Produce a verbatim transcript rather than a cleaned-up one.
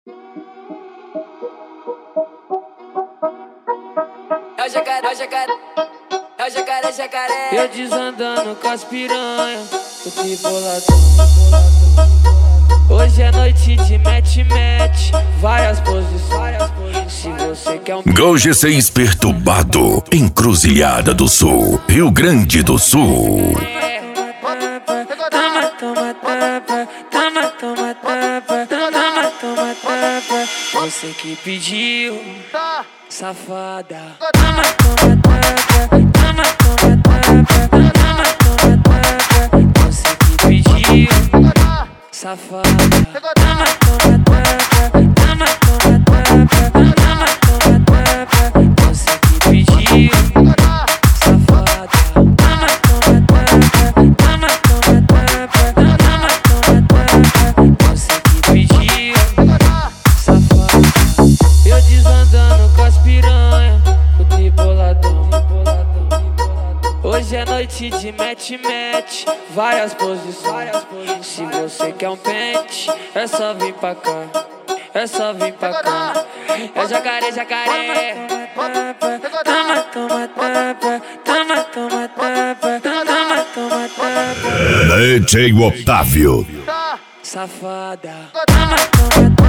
É o jacaré, é o jacaré, é o jacaré, jacaré. Eu desandando com as piranha, o triboladão. Hoje é noite de match-match, várias posições. Se você quer um Gol G seis perturbado, Encruzilhada do Sul, Rio Grande do Sul. Toma, toma, tapa, toma, toma, tapa, toma, toma, tapa. Você que pediu, safada. Toma, toma, tapa, toma, toma, tapa, toma, toma, tapa. Você que pediu, safada. Toma, toma, tapa, toma, toma, tapa, toma, toma, tapa. Você que pediu, safada. Toma, toma, tapa, toma, toma, tapa, toma, toma, tapa. Você que pediu, safada. Eu desandando com as piranha, o triboladão. Hoje é noite de match-match, várias posições. Se você quer um pente, é só vir pra cá, é só vir pra cá. É jacaré, jacaré. Toma, toma, tapa, toma, toma, tapa, toma, toma, tapa. D J Otávio. Safada. Toma, toma, tapa.